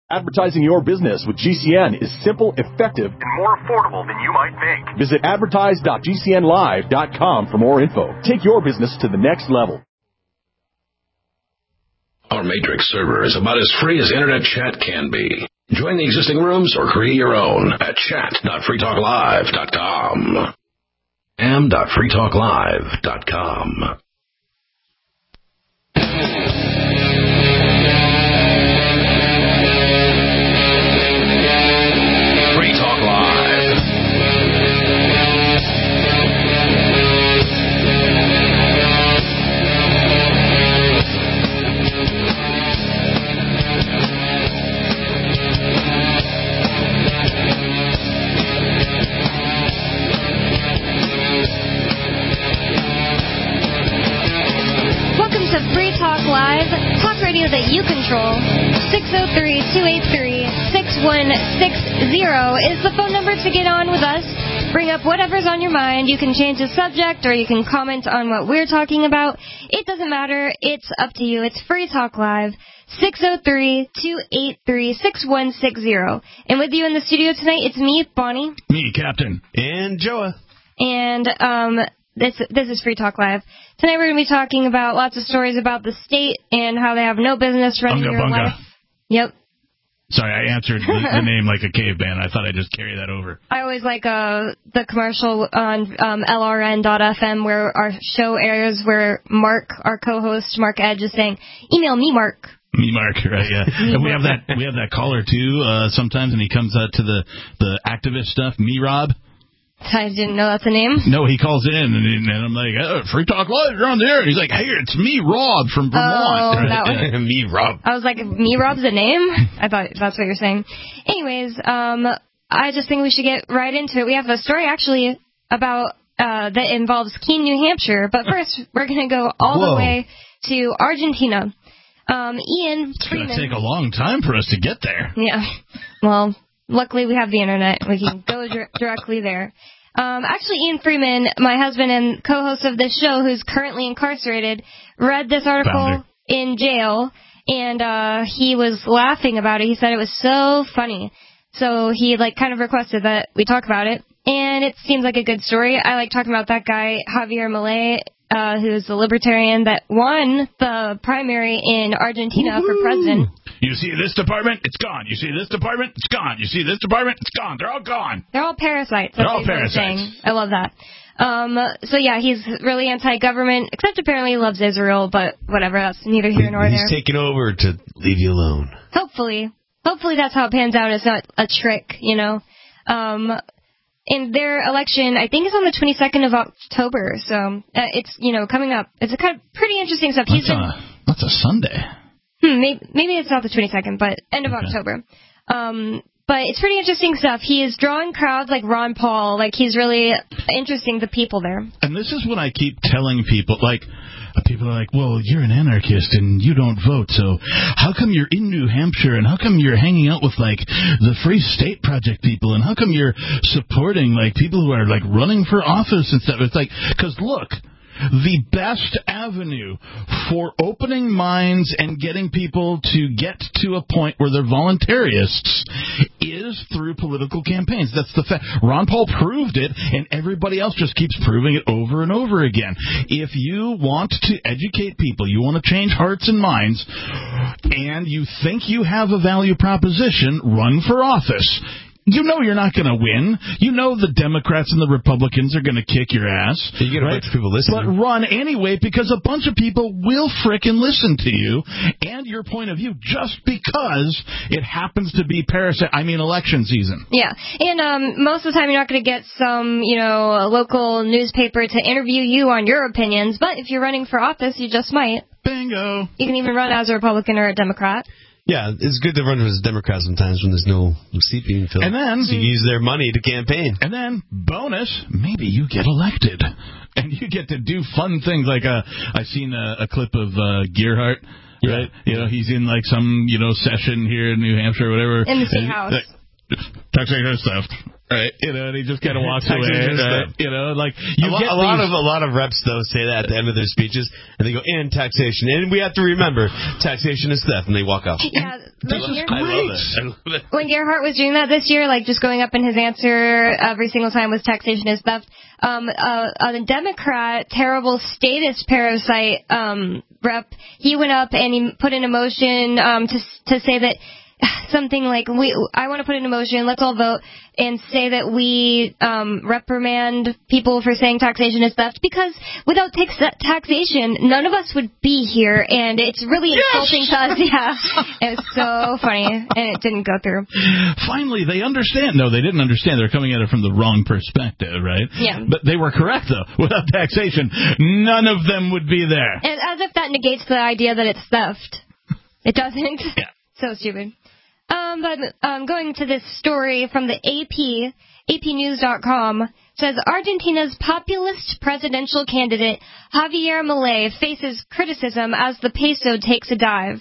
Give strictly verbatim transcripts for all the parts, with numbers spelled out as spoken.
Advertising your business with G C N is simple, effective, and more affordable than you might think. Visit advertise dot g c n live dot com for more info. Take your business to the next level. Our Matrix server is about as free as internet chat can be. Join the existing rooms or create your own at chat dot free talk live dot com. am dot free talk live dot com. Free Talk Live. Welcome to Free Talk Live, talk radio that you control. six oh three, two eight three, six one six zero is the phone number to get on with us. Bring up whatever's on your mind. You can change the subject or you can comment on what we're talking about. It doesn't matter. It's up to you. It's Free Talk Live, six oh three, two eight three, six one six zero. And with you in the studio tonight, it's me, Bonnie. Me, Captain. And Joa. And um, this this is Free Talk Live. Tonight we're going to be talking about lots of stories about the state and how they have no business running Bunga your bunga. life. Yep. Sorry, I answered the, the name like a caveman. I thought I'd just carry that over. I always like uh, the commercial on um, L R N dot F M where our show airs, where Mark, our co-host, Mark Edge, is saying, email me, Mark. Me, Mark, right, yeah. And we have that we have that caller, too, uh, sometimes, and he comes out to the, the activist stuff, me, Rob. I didn't know that's a name. No, he calls in, and, and I'm like, oh, Free Talk Live, you're on there. And he's like, hey, it's me, Rob, from Vermont. Oh, that was, me, Rob. I was like, me, Rob's a name? I thought that's what you're saying. Anyways, um, I just think we should get right into it. We have a story, actually, about uh, that involves Keene, New Hampshire. But first, we're going to go all Whoa. the way to Argentina. Um, Ian It's Freeman. going to take a long time for us to get there. Yeah. Well, luckily we have the internet. We can go dir- directly there. Um, actually, Ian Freeman, my husband and co-host of this show, who's currently incarcerated, read this article Founder. in jail, and uh, he was laughing about it. He said it was so funny. So he, like, kind of requested that we talk about it. And it seems like a good story. I like talking about that guy, Javier Milei, uh, who's a libertarian that won the primary in Argentina Woo-hoo. for president. You see this department, it's gone. You see this department, it's gone. You see this department, it's gone. They're all gone. They're all parasites. They're That's all what he's parasites. saying. I love that. Um, so, yeah, he's really anti-government, except apparently he loves Israel, but whatever, that's neither here nor He's there. taking over to leave you alone. Hopefully. Hopefully that's how it pans out. It's not a trick, you know. Um, and their election, I think, is on the twenty-second of October, so uh, it's, you know, coming up. It's a kind of pretty interesting stuff. That's, He's been, a, that's a Sunday. Hmm, maybe, maybe it's not the twenty-second, but end of Okay. October. Um, but it's pretty interesting stuff. He is drawing crowds like Ron Paul. Like, he's really interesting the people there. And this is what I keep telling people. Like, people are like, well, you're an anarchist and you don't vote, so how come you're in New Hampshire and how come you're hanging out with, like, the Free State Project people and how come you're supporting, like, people who are, like, running for office and stuff? It's like, because, look, the best avenue for opening minds and getting people to get to a point where they're voluntarists is through political campaigns. That's the fact. Ron Paul proved it, and everybody else just keeps proving it over and over again. If you want to educate people, you want to change hearts and minds, and you think you have a value proposition, run for office. You know you're not going to win. You know the Democrats and the Republicans are going to kick your ass. You get a right? bunch of people listening. But run anyway, because a bunch of people will frickin' listen to you and your point of view just because it happens to be parasite. I mean, election season. Yeah, and um, most of the time you're not going to get some, you know, local newspaper to interview you on your opinions. But if you're running for office, you just might. Bingo. You can even run as a Republican or a Democrat. Yeah, it's good to run as a Democrat sometimes when there's no seat being filled. And then so you use their money to campaign. And then, bonus, maybe you get elected. And you get to do fun things like uh, I've seen a, a clip of uh, Gearhart, yeah. right? You know, he's in like some, you know, session here in New Hampshire or whatever. In the state and, house. Like, taxation stuff. Right, you know, and he just kind of walks away. Taxation is Right? stuff. You know, like you a, lo- get a lot these- of a lot of reps though say that at the end of their speeches, and they go, "And taxation," and we have to remember, taxation is theft, and they walk off. Yeah, This is when, I love great. it. I love it. when Gerhardt was doing that this year, like just going up in his answer every single time was taxation is theft. Um, uh, a Democrat, terrible statist parasite um, rep, he went up and he put in a motion um, to to say that. Something like, we, I want to put in a motion, let's all vote, and say that we um, reprimand people for saying taxation is theft, because without tax- taxation, none of us would be here, and it's really Yes! insulting to us. Yeah, it was so funny, and it didn't go through. Finally, they understand. No, they didn't understand. They're coming at it from the wrong perspective, right? Yeah. But they were correct, though. Without taxation, none of them would be there. And as if that negates the idea that it's theft. It doesn't. Yeah. So stupid. Um, but um, going to this story from the A P, A P news dot com, says Argentina's populist presidential candidate Javier Milei faces criticism as the peso takes a dive.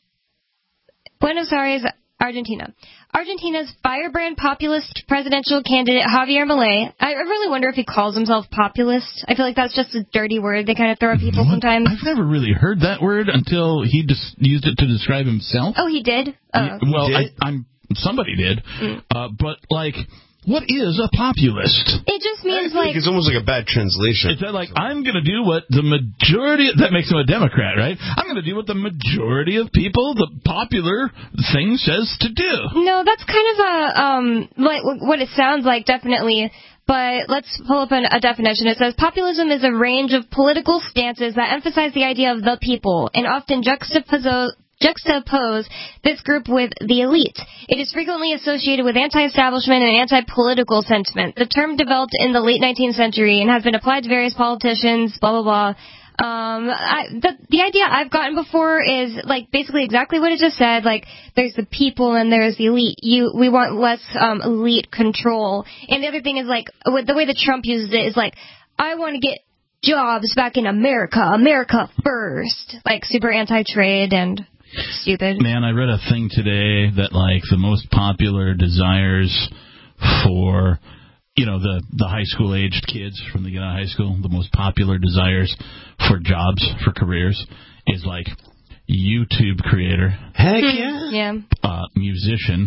Buenos Aires, Argentina. Argentina's firebrand populist presidential candidate Javier Milei. I really wonder if he calls himself populist. I feel like that's just a dirty word they kind of throw at people What? sometimes. I've never really heard that word until he just used it to describe himself. Oh, he did? Oh. Yeah, well, He I, did? I'm somebody did, Mm. uh, but like, what is a populist? It just I means think like... it's almost like a bad translation. Is that like, I'm going to do what the majority, that makes him a Democrat, right? I'm going to do what the majority of people, the popular thing says to do. No, that's kind of a, um, like what it sounds like, definitely. But let's pull up an, a definition. It says, populism is a range of political stances that emphasize the idea of the people and often juxtapose juxtapose this group with the elite. It is frequently associated with anti-establishment and anti-political sentiment. The term developed in the late nineteenth century and has been applied to various politicians, blah, blah, blah. Um, I, the, the idea I've gotten before is, like, basically exactly what it just said. Like, there's the people and there's the elite. You, we want less um, elite control. And the other thing is, like, with the way that Trump uses it is, like, I want to get jobs back in America. America first. Like, super anti-trade and... stupid. Man, I read a thing today that, like, the most popular desires for, you know, the, the high school aged kids from the get out of high school, the most popular desires for jobs, for careers, is like YouTube creator. Heck yeah. Yeah. Uh, musician.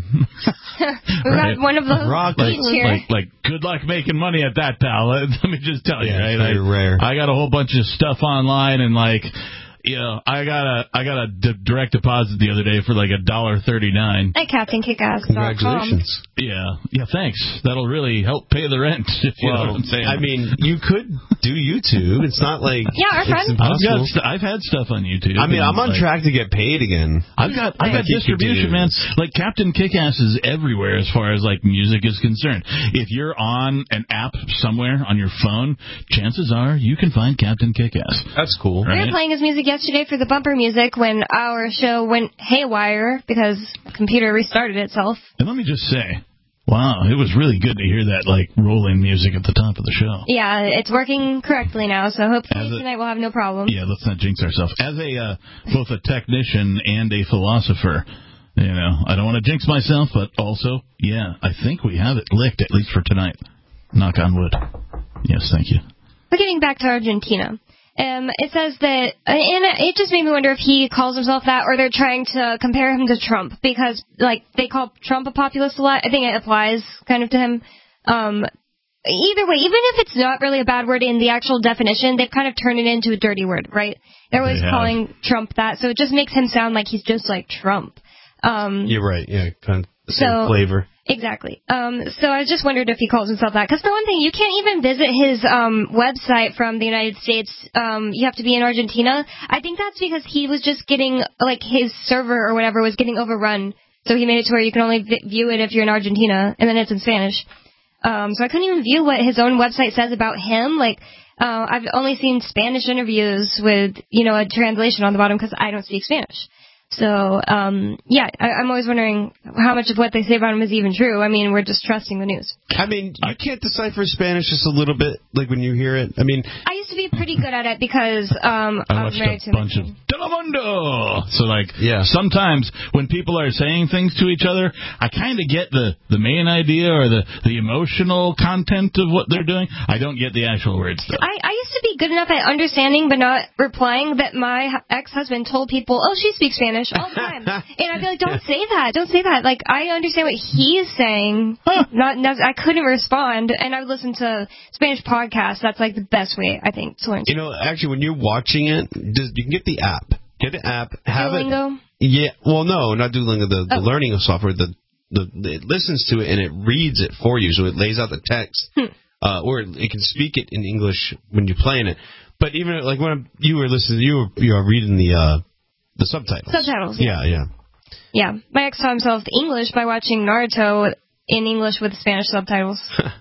We Right. got one of those Rock, like, each here. like, like, good luck making money at that, pal. Let me just tell you, Yeah, right? it's very I, rare. I got a whole bunch of stuff online, and like, you know, I got a I got a d- direct deposit the other day for like a dollar thirty nine. At Captain Kickass dot com. Congratulations. Yeah, yeah, thanks. That'll really help pay the rent. If you know Well, what I'm saying. I mean, you could do YouTube. It's not like Yeah, our it's friend- I've got impossible. st- I've had stuff on YouTube. I mean, and, I'm on like, track to get paid again. I've got I've got Keep your distribution, man. dues. Like Captain Kickass is everywhere as far as like music is concerned. If you're on an app somewhere on your phone, chances are you can find Captain Kickass. That's cool. We Right. were playing his music yesterday for the bumper music when our show went haywire because the computer restarted itself. And let me just say, wow, it was really good to hear that like rolling music at the top of the show. Yeah, it's working correctly now, so hopefully As a- tonight we'll have no problem. Yeah, let's not jinx ourselves. As a uh, both a technician and a philosopher, you know, I don't want to jinx myself, but also, yeah, I think we have it licked at least for tonight. Knock on wood. Yes, thank you. But getting back to Argentina. Um, it says that, and it just made me wonder if he calls himself that, or they're trying to compare him to Trump, because, like, they call Trump a populist a lot. I think it applies kind of to him. Um, either way, even if it's not really a bad word in the actual definition, they've kind of turned it into a dirty word, right? They're always They have. calling Trump that, so it just makes him sound like he's just like Trump. Um, You're right. Yeah, kind of the same So- flavor. Exactly. Um, so I just wondered if he calls himself that. Because for one thing, you can't even visit his um, website from the United States. Um, you have to be in Argentina. I think that's because he was just getting, like, his server or whatever was getting overrun. So he made it to where you can only vi- view it if you're in Argentina, and then it's in Spanish. Um, so I couldn't even view what his own website says about him. Like, uh, I've only seen Spanish interviews with, you know, a translation on the bottom because I don't speak Spanish. So, um, yeah, I, I'm always wondering how much of what they say about him is even true. I mean, we're just trusting the news. I mean, you can't decipher Spanish just a little bit, like when you hear it. I mean, I used to be pretty good at it because um, I I was watched married a to bunch my of Telemundo. So, like, yeah. sometimes when people are saying things to each other, I kind of get the, the main idea or the, the emotional content of what they're doing. I don't get the actual words, though. I, I used to be good enough at understanding but not replying that my ex-husband told people, oh, she speaks Spanish all the time. And I'd be like, don't say that. Don't say that. Like, I understand what he's saying. Not, not I couldn't respond. And I would listen to Spanish podcasts. That's, like, the best way, I think, to learn. You know, actually, when you're watching it, just, you can get the app. Get the app. Have Duolingo? it. Yeah. Well, no, not Duolingo. The, the oh. learning of software. The, the it listens to it and it reads it for you. So it lays out the text. Hmm. Uh, or it, it can speak it in English when you're playing it. But even, like, when you were listening, you were, you were reading the, uh, the subtitles. Subtitles, yeah. Yeah, yeah. Yeah. My ex taught himself English by watching Naruto in English with Spanish subtitles.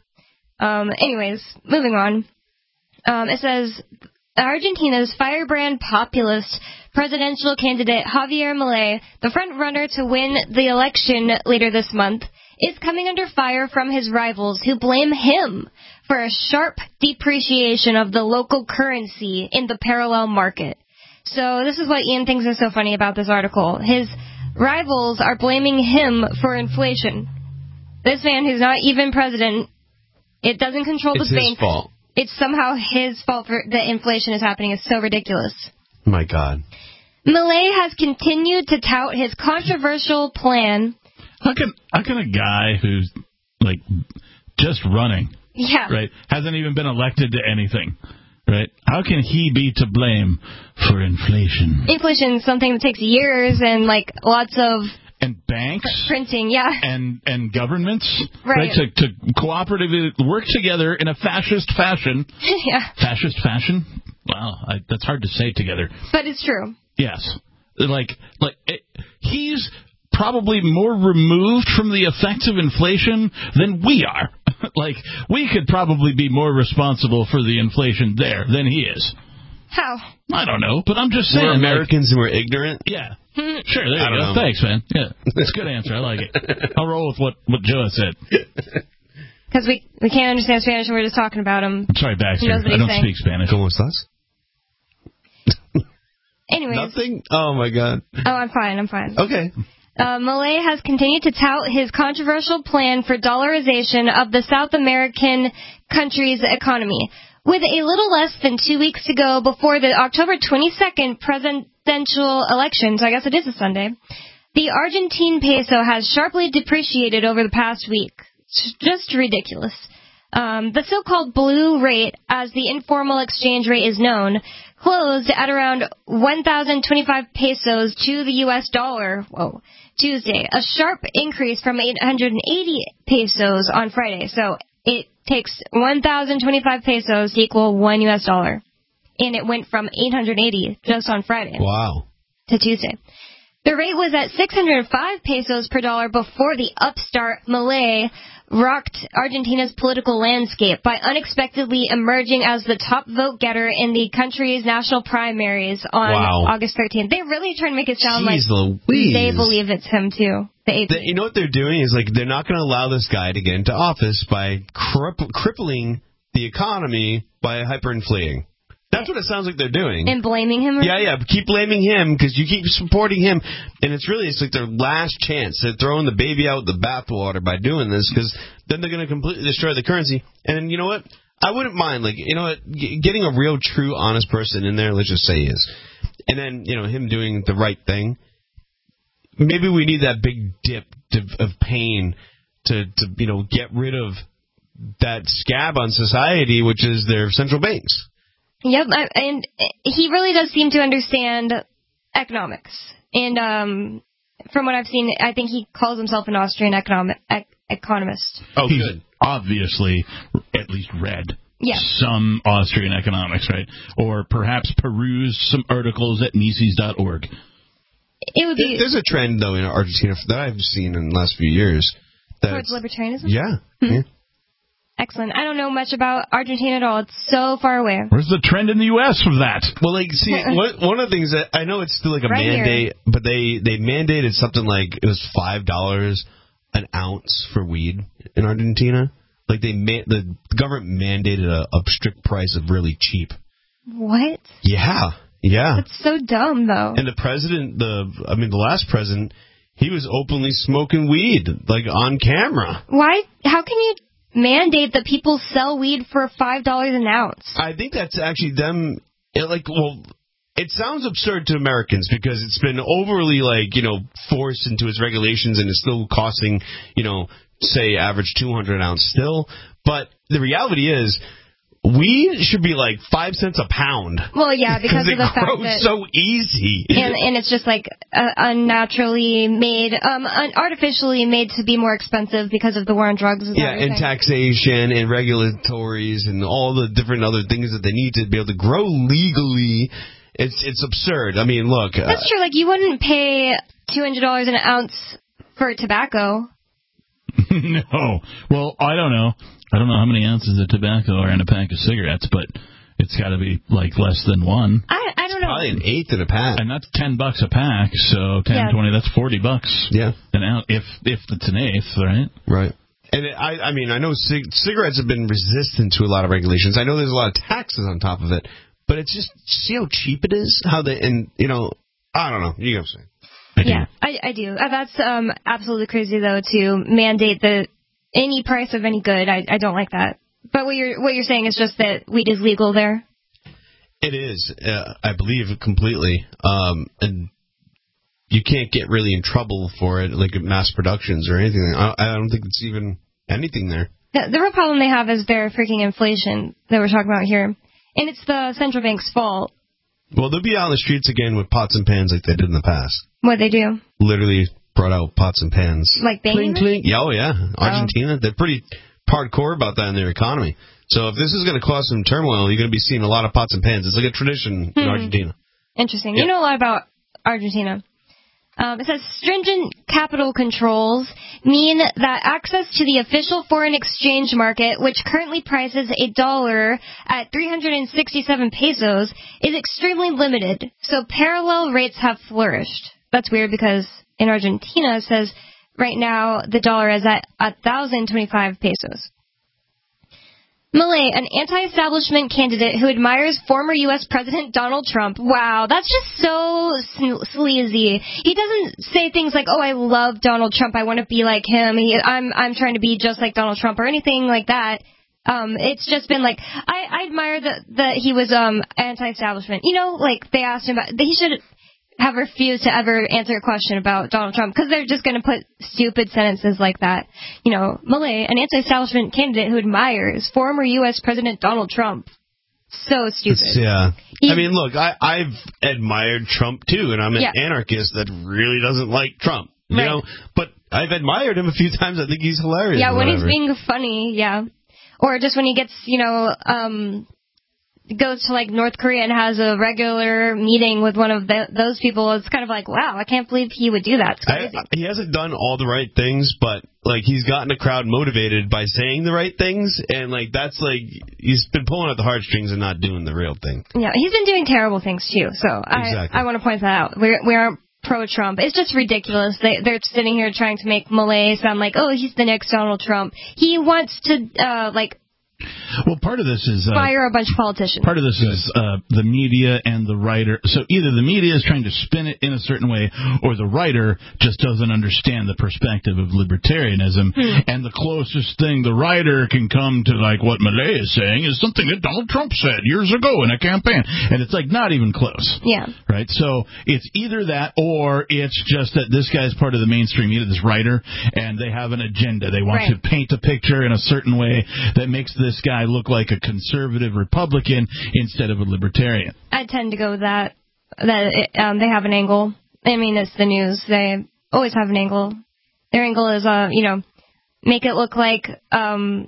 um, anyways, moving on. Um, it says, Argentina's firebrand populist presidential candidate Javier Milei, the front-runner to win the election later this month, is coming under fire from his rivals who blame him for a sharp depreciation of the local currency in the parallel market. So this is what Ian thinks is so funny about this article. His rivals are blaming him for inflation. This man who's not even president, it doesn't control it's the bank. It's his fault. It's somehow his fault for that inflation is happening. It's so ridiculous. My God. Milei has continued to tout his controversial plan. How can how can a guy who's like just running, yeah, right, hasn't even been elected to anything, right? How can he be to blame for inflation? Inflation is something that takes years and like lots of and banks printing, yeah, and and governments, right, right to to cooperatively work together in a fascist fashion. yeah, fascist fashion. Wow, I, that's hard to say together. But it's true. Yes, like like it, he's probably more removed from the effects of inflation than we are. Like, we could probably be more responsible for the inflation there than he is. How? I don't know, but I'm just saying. We're Americans and we're ignorant? Yeah. Sure, there you go. know. Thanks, man. Yeah, that's a good answer. I like it. I'll roll with what, what Joe said. Because we, we can't understand Spanish and we're just talking about him. I'm sorry, Baxter. I don't saying. speak Spanish. ¿Cómo estás? Anyways. Nothing? Oh, my God. Oh, I'm fine. I'm fine. Okay. Uh, Milei has continued to tout his controversial plan for dollarization of the South American country's economy. With a little less than two weeks to go before the October twenty-second presidential election, so I guess it is a Sunday, the Argentine peso has sharply depreciated over the past week. It's just ridiculous. Um, the so-called blue rate, as the informal exchange rate is known, closed at around one thousand twenty-five pesos to the U S dollar. Whoa. Tuesday, a sharp increase from eight hundred eighty pesos on Friday. So it takes one thousand twenty-five pesos to equal one U S dollar. And it went from eight hundred eighty just on Friday. Wow. To Tuesday. The rate was at six hundred five pesos per dollar before the upstart Milei rocked Argentina's political landscape by unexpectedly emerging as the top vote getter in the country's national primaries on wow. August thirteenth. They're really trying to make it sound Jeez like Louise. they believe it's him, too. The the, you know what they're doing is, like, they're not going to allow this guy to get into office by cripp- crippling the economy by hyperinflating. That's what it sounds like they're doing. And blaming him? Yeah, yeah. Keep blaming him because you keep supporting him. And it's really, it's like their last chance. They're throwing the baby out with the bathwater by doing this because then they're going to completely destroy the currency. And you know what? I wouldn't mind, like, you know what, getting a real, true, honest person in there, let's just say he is. And then, you know, him doing the right thing. Maybe we need that big dip to, of pain to, to, you know, get rid of that scab on society, which is their central banks. Yep, and he really does seem to understand economics. And um, from what I've seen, I think he calls himself an Austrian economic, ec- economist. Oh, He's good. Obviously, at least read yeah. some Austrian economics, right? Or perhaps peruse some articles at Mises dot org. It would be. There's a trend, though, in Argentina that I've seen in the last few years. Towards libertarianism? Yeah. Mm-hmm. yeah. Excellent. I don't know much about Argentina at all. It's so far away. Where's the trend in the U S with that? Well, like, see, what, one of the things that I know it's still like a Right mandate, here. but they, they mandated something like it was five dollars an ounce for weed in Argentina. Like they ma- the government mandated a, a strict price of really cheap. What? Yeah, yeah. That's so dumb, though. And the president, the I mean, the last president, he was openly smoking weed, like on camera. Why? How can you mandate that people sell weed for five dollars an ounce? I think that's actually them. It, like, well, it sounds absurd to Americans because it's been overly, like, you know, forced into its regulations, and it's still costing, you know, say average two hundred an ounce still. But the reality is, weed should be like five cents a pound. Well, yeah, because of it the fact grows that so easy, and and it's just like uh, unnaturally made, um, un- artificially made to be more expensive because of the war on drugs. And yeah, everything. and taxation and regulatories and all the different other things that they need to be able to grow legally. It's it's absurd. I mean, look. That's uh, true. Like, you wouldn't pay two hundred dollars an ounce for tobacco. No. Well, I don't know. I don't know how many ounces of tobacco are in a pack of cigarettes, but it's got to be like less than one. I I don't know. Probably an eighth in a pack. And that's ten bucks a pack, so ten, Yeah. twenty, that's forty bucks. Yeah. An ounce, if if it's an eighth, right? Right. And it, I, I mean, I know cig- cigarettes have been resistant to a lot of regulations. I know there's a lot of taxes on top of it, but it's just, see how cheap it is? How they, and, you know, I don't know. You know what I'm saying? I do. Yeah, I, I do. Uh, that's um, absolutely crazy, though, to mandate the any price of any good. I, I don't like that. But what you're what you're saying is just that weed is legal there. It is, uh, I believe, completely. Um, and you can't get really in trouble for it, like at mass productions or anything. I, I don't think it's even anything there. The, the real problem they have is their freaking inflation that we're talking about here. And it's the central bank's fault. Well, they'll be out on the streets again with pots and pans like they did in the past. What they do. Literally brought out pots and pans. Like banging? Clink, clink. Yeah, oh, yeah. Argentina, they're pretty hardcore about that in their economy. So if this is going to cause some turmoil, you're going to be seeing a lot of pots and pans. It's like a tradition Hmm. in Argentina. Interesting. Yeah. You know a lot about Argentina. Um, it says stringent capital controls mean that access to the official foreign exchange market, which currently prices a dollar at three hundred sixty-seven pesos, is extremely limited. So parallel rates have flourished. That's weird because in Argentina it says right now the dollar is at one thousand twenty-five pesos. Milei, an anti-establishment candidate who admires former U S President Donald Trump. Wow, that's just so sleazy. He doesn't say things like, "Oh, I love Donald Trump. I want to be like him. He, I'm I'm trying to be just like Donald Trump," or anything like that. Um, it's just been like, I, I admire that that he was um anti-establishment. You know, like they asked him about. He should have refused to ever answer a question about Donald Trump because they're just going to put stupid sentences like that. You know, Milei, an anti-establishment candidate who admires former U S President Donald Trump. So stupid. It's, yeah. He- I mean, look, I, I've admired Trump, too, and I'm an Yeah. anarchist that really doesn't like Trump. You Right. know, but I've admired him a few times. I think he's hilarious. Yeah, or when he's whatever. being funny, yeah. Or just when he gets, you know, um, goes to like North Korea and has a regular meeting with one of the, those people, it's kind of like, wow, I can't believe he would do that. It's I, crazy. I- he hasn't done all the right things, but like he's gotten the crowd motivated by saying the right things, and like that's like he's been pulling at the heartstrings and not doing the real thing. Yeah, he's been doing terrible things too. So I, Exactly. I want to point that out. We're we aren't pro-Trump. It's just ridiculous. They they're sitting here trying to make Milei sound like, oh, he's the next Donald Trump. He wants to uh, like Well, part of this is uh, fire a bunch of politicians. part of this is uh, the media and the writer. So either the media is trying to spin it in a certain way, or the writer just doesn't understand the perspective of libertarianism. Hmm. And the closest thing the writer can come to, like what Milei is saying, is something that Donald Trump said years ago in a campaign, and it's like not even close. Yeah. Right? So it's either that, or it's just that this guy's part of the mainstream media, this writer, and they have an agenda. They want Right. to paint a picture in a certain way that makes this guy look like a conservative Republican instead of a libertarian. I tend to go with that. That it, um, they have an angle. I mean, it's the news. They always have an angle. Their angle is, uh, you know, make it look like um,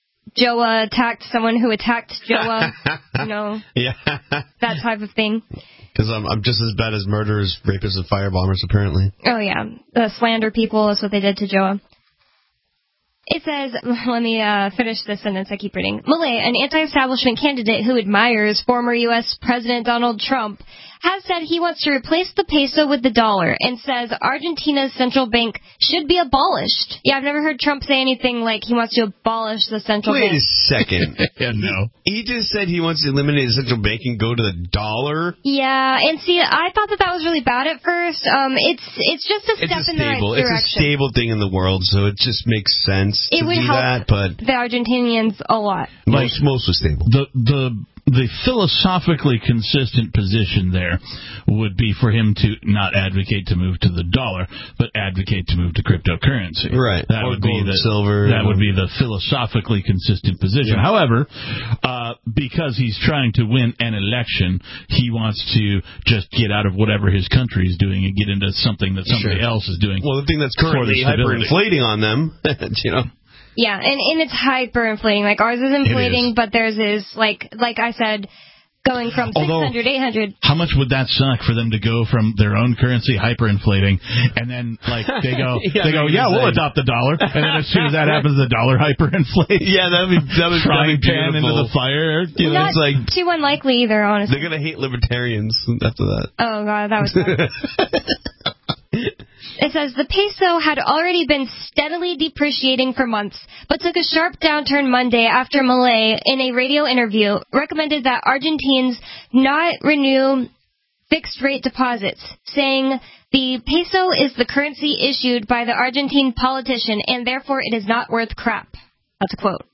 Joa attacked someone who attacked Joa. You know, Yeah, that type of thing. because I'm I'm just as bad as murderers, rapists, and firebombers apparently. Oh yeah, uh, slander people is what they did to Joa. It says, let me uh, finish this sentence I keep reading. Milei, an anti-establishment candidate who admires former U S President Donald Trump, has said he wants to replace the peso with the dollar and says Argentina's central bank should be abolished. Yeah, I've never heard Trump say anything like he wants to abolish the central Wait bank. Wait a second. Yeah, no. He just said he wants to eliminate the central bank and go to the dollar? Yeah, and see, I thought that that was really bad at first. Um, It's it's just a step It's a in the right stable. direction. It's a stable thing in the world, so it just makes sense It to would do help that, but the Argentinians a lot. most, most was stable. The the the philosophically consistent position there would be for him to not advocate to move to the dollar, but advocate to move to cryptocurrency. Right. That Or would be gold the and silver. That would be the philosophically consistent position. Yeah. However, uh, because he's trying to win an election, he wants to just get out of whatever his country is doing and get into something that somebody Sure. else is doing. Well, the thing that's for currently the stability. hyperinflating on them, you know. Yeah, and, and it's hyperinflating. Like, ours is inflating, is. but theirs is, like like I said, going from Although- six hundred, eight hundred. How much would that suck for them to go from their own currency hyperinflating, and then like they go, Yeah, they go, that's yeah, we'll insane. adopt the dollar, and then as soon as that happens, the dollar hyperinflates. Yeah, that'd be that would Frying be pan into beautiful. the fire. You know, Not it's like too unlikely either, honestly. they're gonna hate libertarians after that. Oh, God, that was bad. It says the peso had already been steadily depreciating for months, but took a sharp downturn Monday after Milei, in a radio interview, recommended that Argentines not renew fixed-rate deposits, saying the peso is the currency issued by the Argentine politician, and therefore it is not worth crap. That's a quote.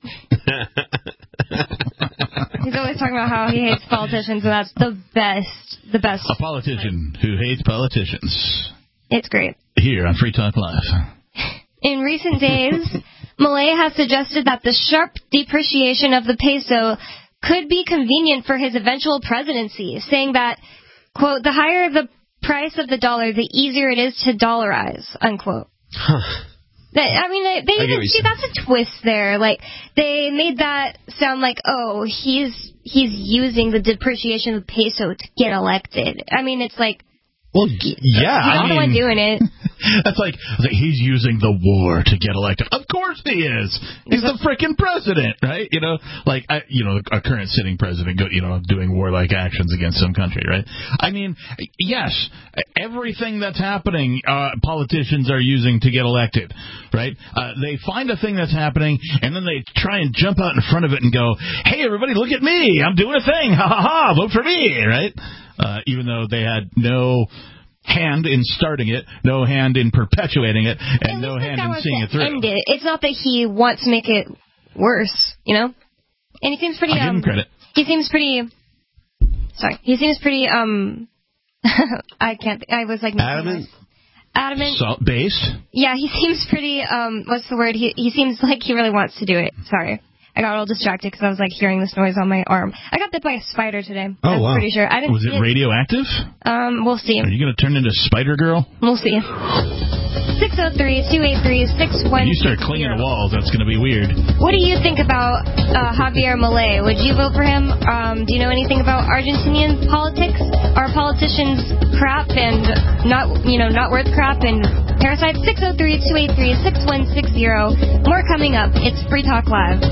He's always talking about how he hates politicians, and that's the best, the best. a politician who hates politicians. It's great. Here on Free Talk Live. In recent days, Milei has suggested that the sharp depreciation of the peso could be convenient for his eventual presidency, saying that, quote, the higher the price of the dollar, the easier it is to dollarize, unquote. Huh. That, I mean, they, they I get even what see you're that's a twist there. Like, they made that sound like, oh, he's he's using the depreciation of the peso to get elected. I mean, it's like, Well, yeah, he's I not the one mean, doing it. that's like, like he's using the war to get elected. Of course he is. He's the frickin' president, right? You know, like I, you know, a current sitting president, go, you know, doing warlike actions against some country, right? I mean, yes, everything that's happening, uh, politicians are using to get elected, right? Uh, they find a thing that's happening, and then they try and jump out in front of it and go, "Hey, everybody, look at me! I'm doing a thing! Ha ha ha! Vote for me!" Right? Uh, even though they had no hand in starting it, no hand in perpetuating it, and At no least hand that in was seeing to it through. End it. It's not that he wants to make it worse, you know? And he seems pretty, I give um... him credit. He seems pretty... Sorry. He seems pretty, um... I can't... I was like... Adamant? Adamant. Salt based. Yeah, he seems pretty, um... What's the word? He, he seems like he really wants to do it. Sorry. I got a little distracted because I was, like, hearing this noise on my arm. I got bit by a spider today. Oh, I'm wow. pretty sure. I didn't Was see it radioactive? Um, we'll see. Are you going to turn into Spider Girl? We'll see. six oh three, two eight three, six one When you start clinging to walls, that's going to be weird. What do you think about uh, Javier Milei? Would you vote for him? Um, do you know anything about Argentinian politics? Are politicians crap and not, you know, not worth crap and parasites? six oh three, two eight three, six one six zero. More coming up. It's Free Talk Live.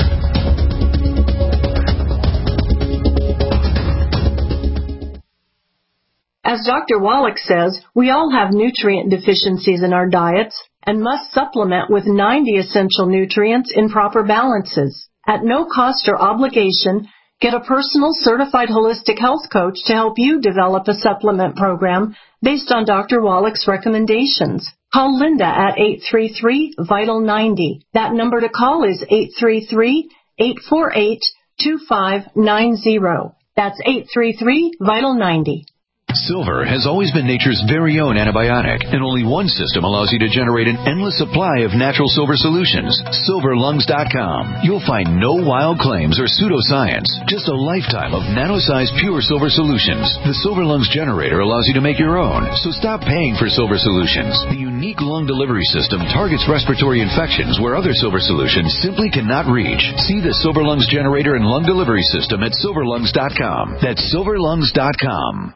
As Doctor Wallach says, we all have nutrient deficiencies in our diets and must supplement with ninety essential nutrients in proper balances. At no cost or obligation, get a personal certified holistic health coach to help you develop a supplement program based on Doctor Wallach's recommendations. Call Linda at eight three three, vital ninety. That number to call is eight three three, eight four eight, two five nine zero. That's eight three three, vital ninety. Silver has always been nature's very own antibiotic, and only one system allows you to generate an endless supply of natural silver solutions. silver lungs dot com. You'll find no wild claims or pseudoscience, just a lifetime of nano-sized pure silver solutions. The Silver Lungs generator allows you to make your own, so stop paying for silver solutions. The unique lung delivery system targets respiratory infections where other silver solutions simply cannot reach. See the Silver Lungs generator and lung delivery system at silver lungs dot com. That's silver lungs dot com.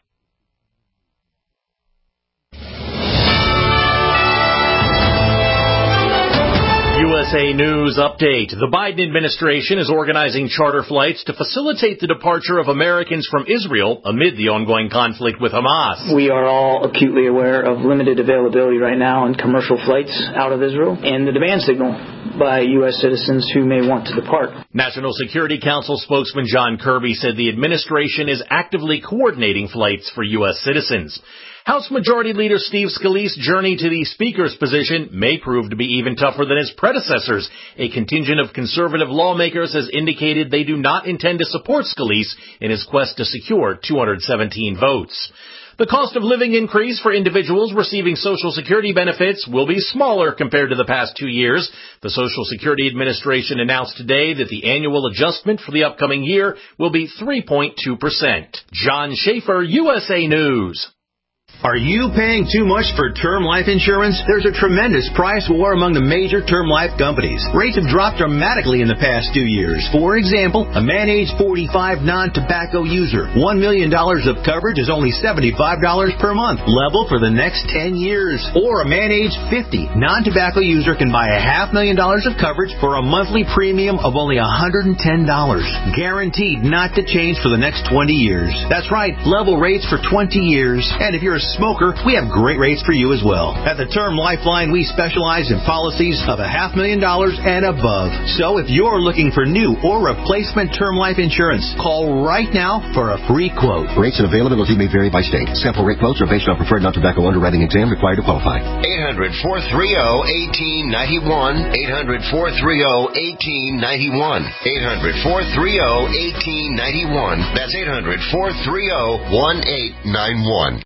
U S S A News Update. The Biden administration is organizing charter flights to facilitate the departure of Americans from Israel amid the ongoing conflict with Hamas. We are all acutely aware of limited availability right now on commercial flights out of Israel and the demand signal by U S citizens who may want to depart. National Security Council spokesman John Kirby said the administration is actively coordinating flights for U S citizens. House Majority Leader Steve Scalise's journey to the Speaker's position may prove to be even tougher than his predecessors. A contingent of conservative lawmakers has indicated they do not intend to support Scalise in his quest to secure two hundred seventeen votes. The cost of living increase for individuals receiving Social Security benefits will be smaller compared to the past two years. The Social Security Administration announced today that the annual adjustment for the upcoming year will be three point two percent. John Schaefer, U S A News. Are you paying too much for term life insurance? There's a tremendous price war among the major term life companies. Rates have dropped dramatically in the past two years. For example, a man age forty-five non-tobacco user, one million dollars of coverage is only seventy-five dollars per month, level for the next ten years. Or a man age fifty non-tobacco user can buy a half million dollars of coverage for a monthly premium of only one hundred ten dollars. Guaranteed not to change for the next twenty years. That's right, level rates for twenty years. And if you're a smoker, we have great rates for you as well. At the Term Lifeline, we specialize in policies of a half million dollars and above. So if you're looking for new or replacement term life insurance, call right now for a free quote. Rates and availability may vary by state. Sample rate quotes are based on preferred non-tobacco underwriting exam required to qualify. eight hundred, four three zero, one eight nine one. eight hundred, four three zero, one eight nine one. eight hundred, four three zero, one eight nine one. That's eight hundred, four three zero, one eight nine one.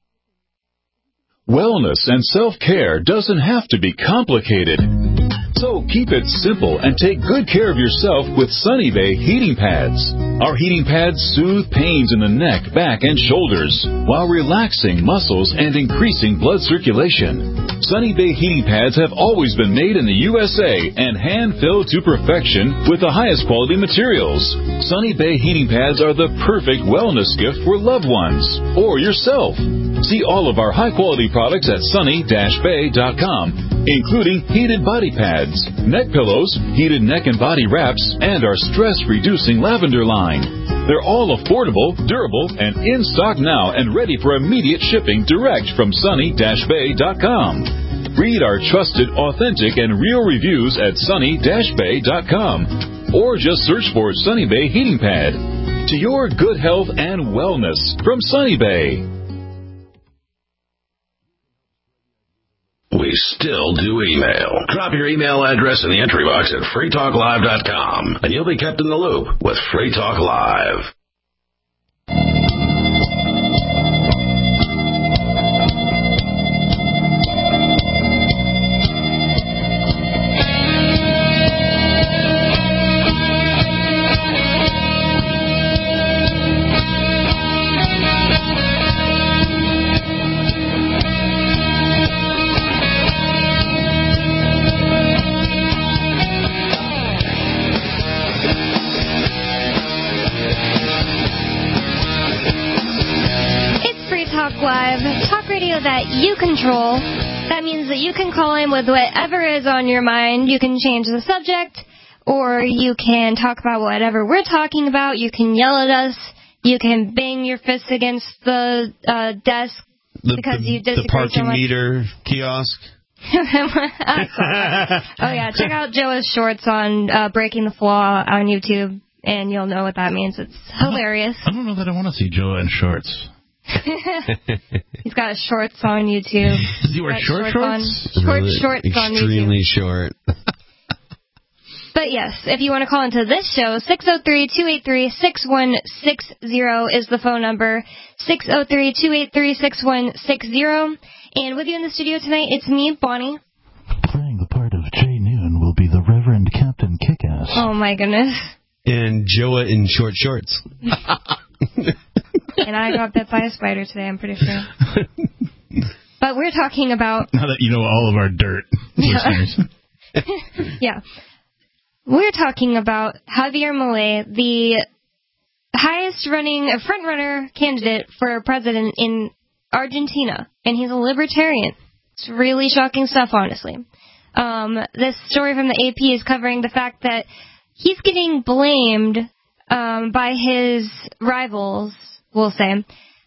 Wellness and self-care doesn't have to be complicated. So keep it simple and take good care of yourself with Sunny Bay heating pads. Our heating pads soothe pains in the neck, back, and shoulders while relaxing muscles and increasing blood circulation. Sunny Bay heating pads have always been made in the U S A and hand-filled to perfection with the highest quality materials. Sunny Bay heating pads are the perfect wellness gift for loved ones or yourself. See all of our high-quality products at sunny dash bay dot com, including heated body pads, neck pillows, heated neck and body wraps, and our stress-reducing lavender line. They're all affordable, durable, and in stock now and ready for immediate shipping direct from sunny dash bay dot com. Read our trusted, authentic, and real reviews at sunny dash bay dot com or just search for Sunny Bay Heating Pad. To your good health and wellness from Sunny Bay. We still do email. Drop your email address in the entry box at free talk live dot com, and you'll be kept in the loop with Free Talk Live. Live, talk radio that you control. That means that you can call in with whatever is on your mind. You can change the subject, or you can talk about whatever we're talking about. You can yell at us. You can bang your fist against the uh, desk the, because the, you disagree the parking so much. meter kiosk. Oh, yeah. Check out Joe's shorts on uh, Breaking the Flaw on YouTube, and you'll know what that means. It's hilarious. I don't know that I want to see Joe in shorts. He's got shorts on YouTube. Does he wear short shorts? On, short really shorts on YouTube. Extremely short. But yes, if you want to call into this show, six oh three, two eight three, six one six zero is the phone number. six oh three, two eight three, six one six zero. And with you in the studio tonight, it's me, Bonnie. Playing the part of Jay Noon will be the Reverend Captain Kickass. Oh, my goodness. And Joa in short shorts. And I got bit by a spider today, I'm pretty sure. But we're talking about... Now that you know all of our dirt, listeners. Yeah. We're talking about Javier Milei, the highest running, front-runner candidate for president in Argentina. And he's a libertarian. It's really shocking stuff, honestly. Um, this story from the A P is covering the fact that he's getting blamed um, by his rivals, we'll say,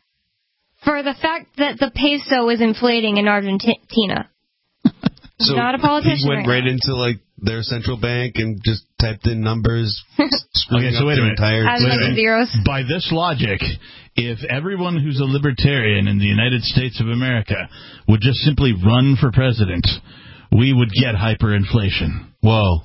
for the fact that the peso is inflating in Argentina. So not a politician. He went right, right into like their central bank and just typed in numbers. Okay, so wait a minute. Entire Add a bunch of zeros. By this logic, if everyone who's a libertarian in the United States of America would just simply run for president, we would get hyperinflation. Whoa.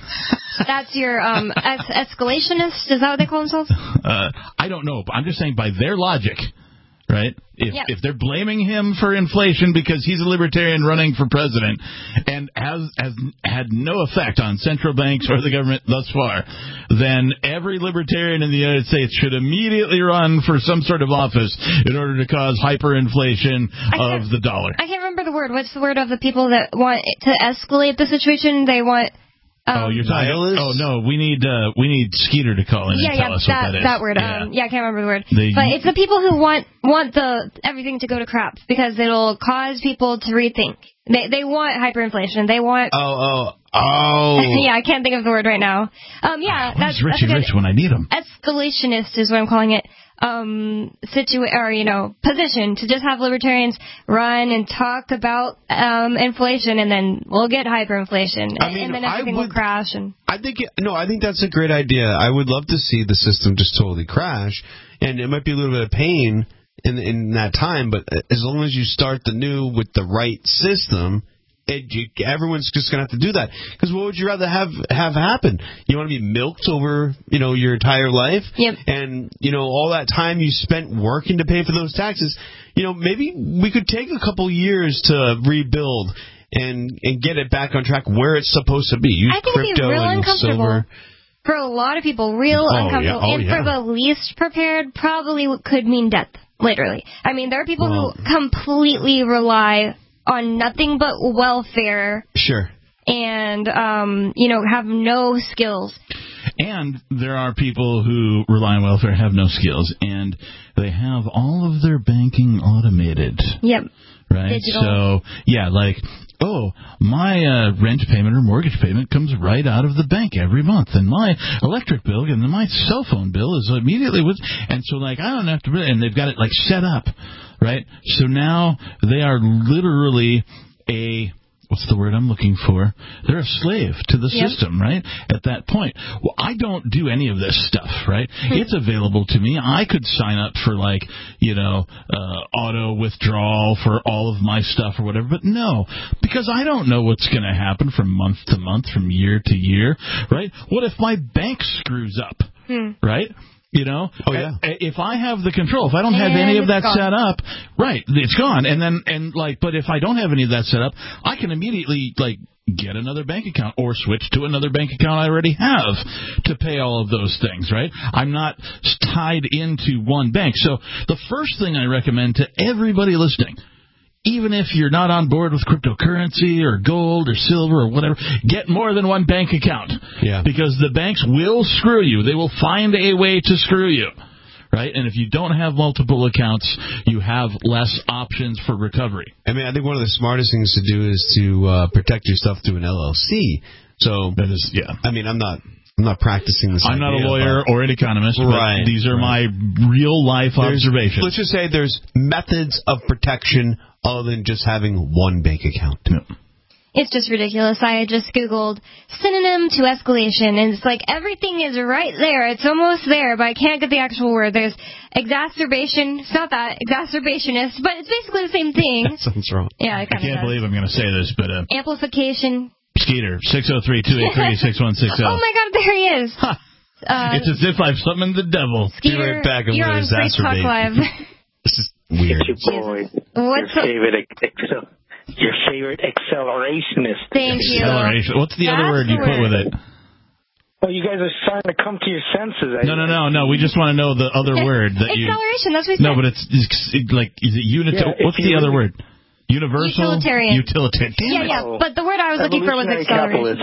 That's your um, es- escalationist? Is that what they call themselves? Uh, I don't know, but I'm just saying by their logic, right? If yeah. if they're blaming him for inflation because he's a libertarian running for president and has, has had no effect on central banks or the government thus far, then every libertarian in the United States should immediately run for some sort of office in order to cause hyperinflation of the dollar. I can't remember the word. What's the word of the people that want to escalate the situation? They want... Um, oh, you're talking. Oh no, we need uh, we need Skeeter to call in yeah, and tell yeah, us that, what that is. that word. Yeah. Um, yeah, I can't remember the word. The, but it's the people who want want the everything to go to crap because it'll cause people to rethink. They they want hyperinflation. They want. Oh oh oh. yeah, I can't think of the word right now. Um, yeah, Where's that's Richie that's Rich when I need him? Escalationist is what I'm calling it. Um, situa- or you know, position to just have libertarians run and talk about um inflation, and then we'll get hyperinflation, I mean, and then everything would, will crash. And I think it, no, I think that's a great idea. I would love to see the system just totally crash, and it might be a little bit of pain in in that time, but as long as you start the new with the right system. It, you, everyone's just going to have to do that. Because what would you rather have have happen? You want to be milked over, you know, your entire life? Yep. And, you know, all that time you spent working to pay for those taxes, you know, maybe we could take a couple years to rebuild and, and get it back on track where it's supposed to be. Use I think crypto it'd be real and uncomfortable. silver. For a lot of people, real Oh, uncomfortable. yeah. Oh, and yeah. for the least prepared, probably could mean death, literally. I mean, there are people Well, who completely rely on nothing but welfare. Sure. And, um, you know, have no skills. And there are people who rely on welfare, have no skills, and they have all of their banking automated. Yep. Right? Digital. So, yeah, like, oh, my uh, rent payment or mortgage payment comes right out of the bank every month, and my electric bill and my cell phone bill is immediately with, and so, like, I don't have to, and they've got it, like, set up, right? So now they are literally a... What's the word I'm looking for? They're a slave to the yep. system, right? At that point. Well, I don't do any of this stuff, right? It's available to me. I could sign up for, like, you know, uh, auto withdrawal for all of my stuff or whatever, but no, because I don't know what's going to happen from month to month, from year to year, right? What if my bank screws up, hmm. right? You know, oh, yeah. if I have the control, if I don't have and any of that gone. set up, right, it's gone. And then, and like, but if I don't have any of that set up, I can immediately, like, get another bank account or switch to another bank account I already have to pay all of those things, right? I'm not tied into one bank. So the first thing I recommend to everybody listening, even if you're not on board with cryptocurrency or gold or silver or whatever, get more than one bank account. Yeah. Because the banks will screw you. They will find a way to screw you. Right? And if you don't have multiple accounts, you have less options for recovery. I mean, I think one of the smartest things to do is to uh, protect your stuff through an L L C. So, that is, yeah. I mean, I'm not... I'm not practicing this. I'm not a idea, lawyer but, or an economist, but right, these are right. my real-life there's, observations. Let's just say there's methods of protection other than just having one bank account. Yeah. It's just ridiculous. I just Googled synonym to escalation, and it's like everything is right there. It's almost there, but I can't get the actual word. There's exacerbation. It's not that. Exacerbationist, but it's basically the same thing. That sounds wrong. Yeah, it I kind of can't does. believe I'm going to say this, but... Uh, Amplification. Skeeter, six oh three, two eight three, six one six oh. Oh, my God, there he is. Huh. Uh, it's as if I've summoned the devil. Skeeter, Be right back. I'm you're going on to Free Talk exacerbate. Live. This is weird. It's your boy. What's your favorite excel, your favorite accelerationist. Thank you. Acceleration. What's the That's other word you the put word. with it? Well, you guys are starting to come to your senses. No, no, no, no. We just want to know the other word that you. Acceleration. That's what we said. No, but it's, it's it, like is it unit? Yeah, what's the you other really- word? Universal. Utilitarian. Utilitarian. Damn Yeah, it. yeah. But the word I was looking for was Evolutionary acceleration. capitalism.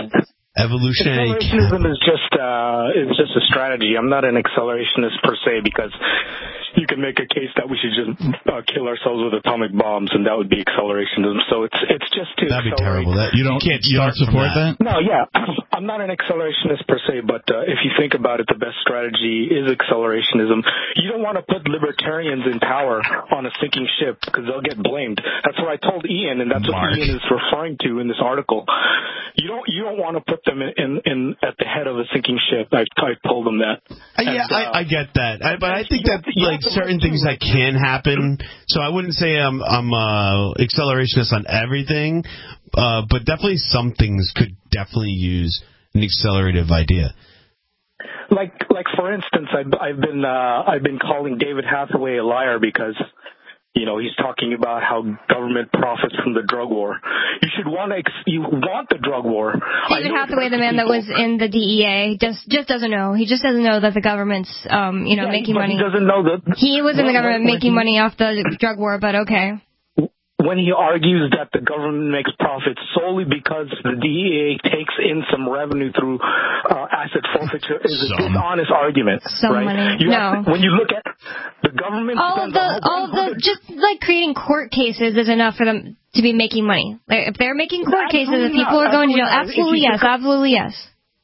Evolutionary. Accelerationism is just uh, is just a strategy. I'm not an accelerationist per se because you can make a case that we should just uh, kill ourselves with atomic bombs, and that would be accelerationism. So it's it's just to That'd be accelerate. terrible. That, you don't You can't you don't support that? No, yeah, I'm not an accelerationist per se, but uh, if you think about it, the best strategy is accelerationism. You don't want to put libertarians in power on a sinking ship because they'll get blamed. That's what I told Ian, and that's Mark. what Ian is referring to in this article. You don't you don't want to put them in, in, in at the head of a sinking ship. I, I told them that. Uh, yeah, And, uh, I, I get that, I, but I think that you have like to certain look things too, that can happen. So I wouldn't say I'm I'm uh, accelerationist on everything, uh, but definitely some things could definitely use an accelerative idea. Like like for instance, I've I've been uh, I've been calling David Hathaway a liar because, you know, he's talking about how government profits from the drug war. You should want to ex- you want the drug war. David Hathaway, the man that was in the D E A, just just doesn't know. He just doesn't know that the government's, um, you know, Yeah, making but money. He doesn't know that. He was in the When- government when making he- money off the drug war, but okay. When he argues that the government makes profits solely because the D E A takes in some revenue through uh, asset forfeiture, is a Some. dishonest argument. Some right? money. You have No. to- when you look at the government, All of spends the, a whole all of the, just like creating court cases is enough for them to be making money. Like, if they're making court cases, if Absolutely people not. are going to jail, Absolutely absolutely not. If you yes, think- absolutely yes.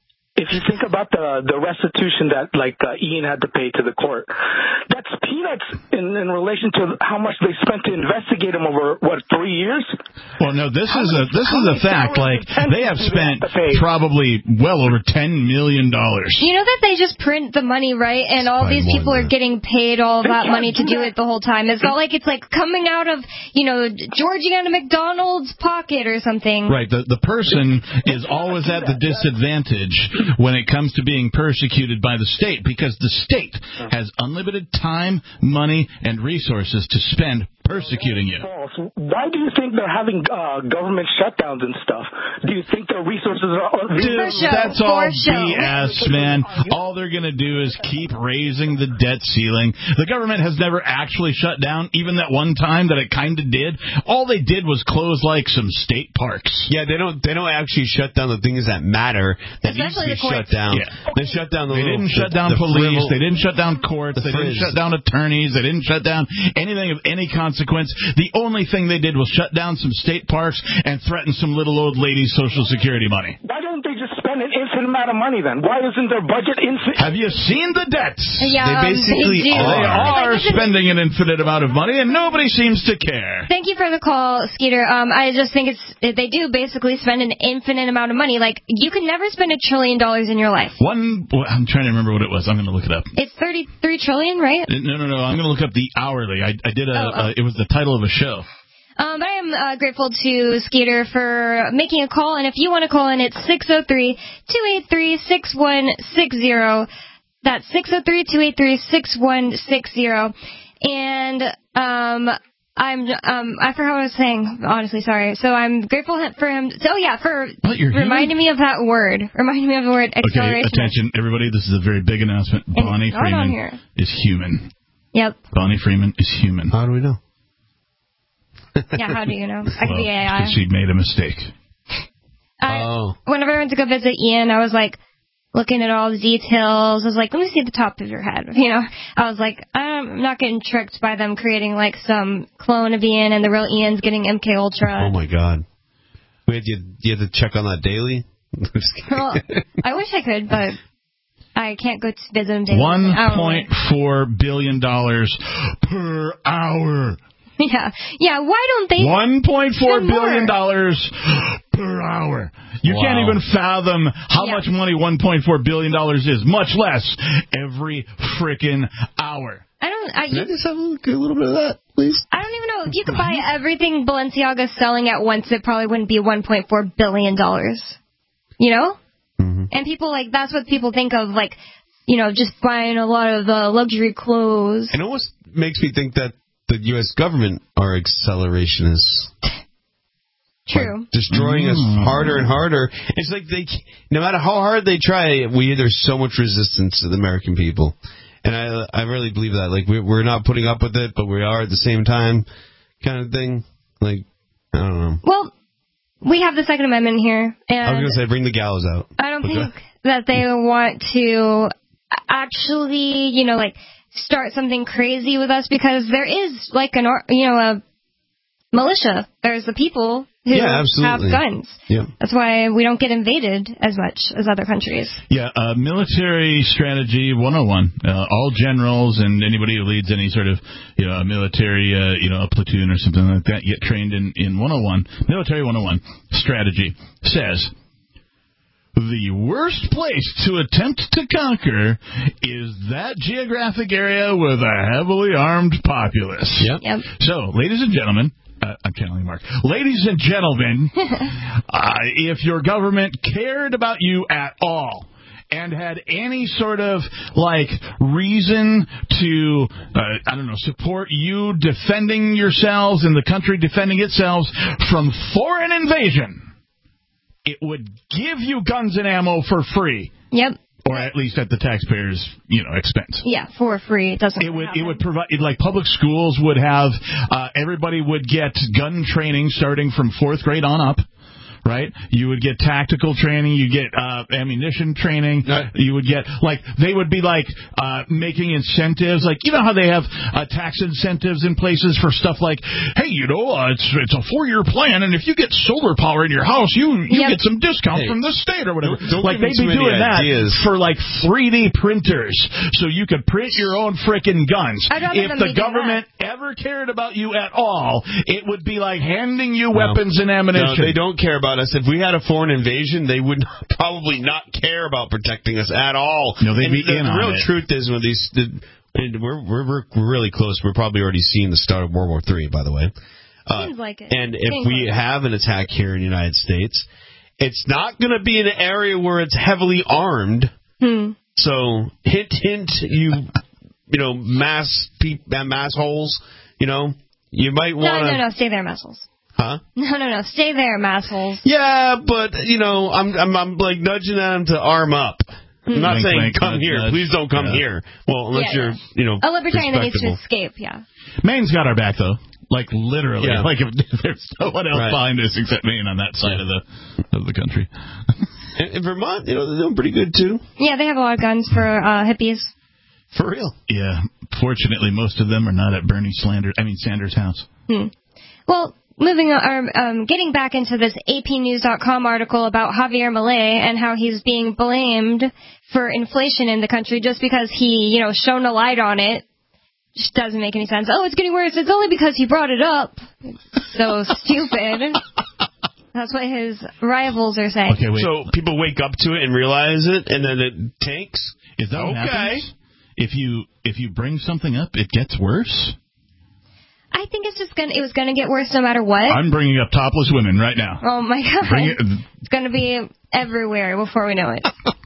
If you think about the the restitution that like uh, Ian had to pay to the court, that's peanuts in, in relation to how much they spent to investigate him over what three years. Well, no, this How is many- a this how is a many fact. salaries Like and pensions they have do they spent have to pay? probably well over ten million dollars. You know that they just print the money, right? And all Probably these more people than are that. getting paid all They that can't money to do do that. it the whole time. It's not like it's like coming out of, you know, Georgiana McDonald's pocket or something. Right, the the person is always at the disadvantage when it comes to being persecuted by the state because the state has unlimited time, money, and resources to spend persecuting you. False. Why do you think they're having uh, government shutdowns and stuff? Do you think their resources are? Dude, For show, that's all for show. B S, man. All they're going to do is keep raising the debt ceiling. The government has never actually shut down, even that one time that it kind of did. All they did was close, like, some state parks. Yeah, they don't they don't actually shut down the things that matter that needs to Especially be the courts. shut down. Yeah. They shut down the They little, didn't shut the, down the police. frivol- They didn't shut down courts. The They didn't frizz. shut down attorneys. They didn't shut down anything of any consequence. The only thing they did was shut down some state parks and threaten some little old lady's Social Security money. Why don't they just spend an infinite amount of money then? Why isn't their budget infinite? Have you seen the debts? Yeah, They um, basically they do. are. They Like, are it's an- spending an infinite amount of money, and nobody seems to care. Thank you for the call, Skeeter. Um, I just think it's they do basically spend an infinite amount of money. Like, you can never spend a trillion dollars in your life. One, well, I'm trying to remember what it was. I'm going to look it up. It's thirty-three trillion, right? No, no, no. I'm going to look up the hourly. I, I did a. Oh, oh. Uh, it was the title of a show. Um, but I am uh, grateful to Skeeter for making a call, and if you want to call in, it's six oh three, two eight three, six one six zero. That's six oh three, two eight three, six one six zero. And um, I'm um, I forgot what I was saying. Honestly, sorry. So I'm grateful for him. So yeah, for What, you're reminding me of that word. Reminding me of the word Okay, acceleration. attention, everybody. This is a very big announcement. And Bonnie it's not on Freeman here. is human. Yep. Bonnie Freeman is human. How do we know? Yeah. How do you know? I could Well, be A I. because she made a mistake. I, Oh. Whenever I went to go visit Ian, I was like looking at all the details. I was like, let me see the top of your head. You know, I was like, I'm not getting tricked by them creating like some clone of Ian and the real Ian's getting M K Ultra. Oh my God! Wait, you you had to check on that daily? Well, I wish I could, but I can't go to visit him daily. One I don't point four billion dollars per hour. Yeah, yeah. Why don't they? One point four spend more? billion dollars per hour. You Wow. can't even fathom how Yeah. much money one point four billion dollars is. Much less every frickin' hour. I don't. I, Can I just have a little, a little bit of that, please? I don't even know if you could buy everything Balenciaga's selling at once. It probably wouldn't be one point four billion dollars. You know. Mm-hmm. And people like that's what people think of, like, you know, just buying a lot of uh, luxury clothes. It almost makes me think that the U S government are accelerationists. True. Like destroying us harder and harder. It's like they, no matter how hard they try, we there's so much resistance to the American people, and I I really believe that. Like we we're not putting up with it, but we are at the same time, kind of thing. Like I don't know. Well, we have the Second Amendment here. And I was going to say, bring the gallows out. I don't What's think that? that they want to actually, you know, like, start something crazy with us, because there is, like, an, you know, a militia. There's the people who yeah, have guns. Yeah. That's why we don't get invaded as much as other countries. Yeah, uh, military strategy one oh one. Uh, all generals and anybody who leads any sort of, you know, a military, uh, you know, a platoon or something like that get trained in, in one oh one. Military one oh one strategy says the worst place to attempt to conquer is that geographic area with a heavily armed populace. Yep. Yep. So, ladies and gentlemen, Uh, I'm channeling Mark. Ladies and gentlemen, uh, if your government cared about you at all and had any sort of, like, reason to, uh, I don't know, support you defending yourselves and the country defending itself from foreign invasion, it would give you guns and ammo for free. Yep. Or at least at the taxpayer's, you know, expense. Yeah, for free. It doesn't. It would. happen. It would provide. Like public schools would have. Uh, everybody would get gun training starting from fourth grade on up. Right? You would get tactical training. You get uh, ammunition training. Right. You would get, like, they would be, like, uh, making incentives. Like, you know how they have uh, tax incentives in places for stuff like, hey, you know, uh, it's it's a four-year plan, and if you get solar power in your house, you you Yep. get some discount Hey, from the state or whatever. don't- don't like, give me they'd be too many doing that ideas. for, like, three D printers so you could print your own frickin' guns. I'd rather If them the be doing government ever cared about you at all, it would be like handing you weapons and ammunition. No, they don't care about us. If we had a foreign invasion, they would not, probably not care about protecting us at all. No, they'd and be the, in the on real it. truth is, when these, the, and we're, we're we're really close. We're probably already seeing the start of World War Three, by the way. Uh, Seems like it. and if Getting we close. have an attack here in the United States, it's not going to be in an area where it's heavily armed. Hmm. So hint, hint, you, you know, mass pe- mass holes. You know, you might No, want to. no, no. Stay there, massholes. Huh? No, no, no. Stay there, massholes. Yeah, but you know, I'm I'm, I'm like nudging them to arm up. I'm not Wink, saying wink, come nudge, here. nudge. Please don't come Yeah. here. Well, unless Yeah, you're, yeah. you know, A libertarian that needs to respectable. escape, yeah. Maine's got our back, though. Like, literally. Yeah. Like, if, if there's no one else Right. behind us except Maine on that side of the of the country. And, and Vermont, you know, they're doing pretty good too. Yeah, they have a lot of guns for uh, hippies. For real. Yeah. Fortunately, most of them are not at Bernie Sanders, I mean, Sanders' house. Hmm. Well, moving on, or, um, getting back into this A P News dot com article about Javier Milei and how he's being blamed for inflation in the country just because he, you know, shone a light on it. Just doesn't make any sense. Oh, it's getting worse. It's only because he brought it up. So stupid. That's what his rivals are saying. Okay, wait. So people wake up to it and realize it, and then it tanks. Is that what Okay. happens? If you if you bring something up, it gets worse? I think it's just gonna. It was gonna get worse no matter what. I'm bringing up topless women right now. Oh my god! Bring it. It's gonna be everywhere before we know it.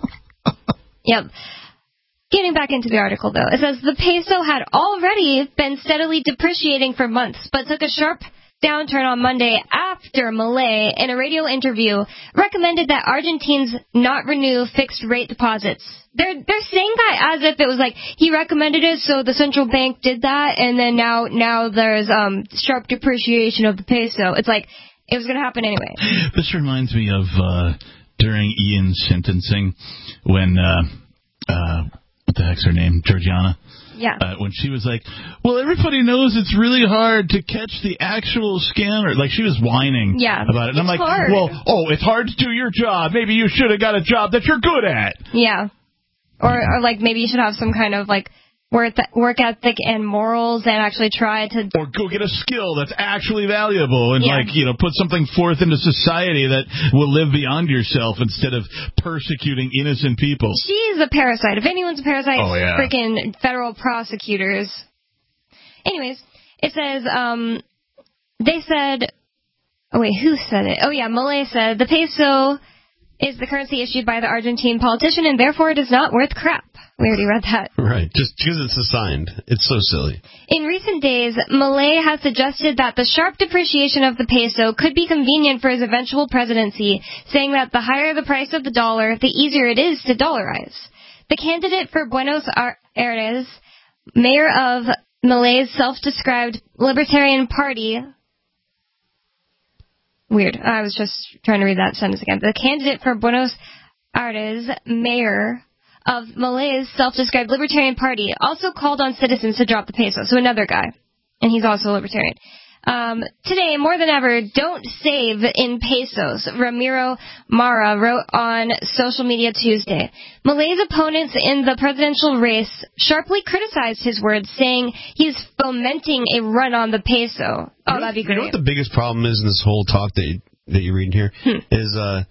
Yep. Getting back into the article, though, it says the peso had already been steadily depreciating for months, but took a sharp downturn on Monday after Milei, in a radio interview, recommended that Argentines not renew fixed rate deposits. They're they're saying that as if it was like he recommended it, so the central bank did that, and then now now there's um sharp depreciation of the peso. It's like it was going to happen anyway. This reminds me of uh, during Ian's sentencing when uh, uh, what the heck's her name, Georgiana. Yeah. Uh, when she was like, well, everybody knows it's really hard to catch the actual scammer. Like, she was whining Yeah, about it. And I'm it's like, hard. well, oh, it's hard to do your job. Maybe you should have got a job that you're good at. Yeah. Or, or like maybe you should have some kind of like work work ethic and morals and actually try to. Or go get a skill that's actually valuable and, Yeah. like, you know, put something forth into society that will live beyond yourself instead of persecuting innocent people. She's a parasite. If anyone's a parasite, Oh, yeah. freaking federal prosecutors. Anyways, it says, um, they said, oh wait, who said it? Oh yeah, Milei said, the peso is the currency issued by the Argentine politician and therefore it is not worth crap. We already read that. Right. Just because it's assigned. It's so silly. In recent days, Milei has suggested that the sharp depreciation of the peso could be convenient for his eventual presidency, saying that the higher the price of the dollar, the easier it is to dollarize. The candidate for Buenos Aires, mayor of Milei's self-described Libertarian Party, Weird. I was just trying to read that sentence again. The candidate for Buenos Aires mayor of Malay's self-described Libertarian Party also called on citizens to drop the peso. So another guy. And he's also a Libertarian. Um, today, more than ever, don't save in pesos, Ramiro Mara wrote on social media Tuesday. Malay's opponents in the presidential race sharply criticized his words, saying he's fomenting a run on the peso. Oh, that'd be great. You know what the biggest problem is in this whole talk that, you, that you're reading here? Hmm. Is, uh,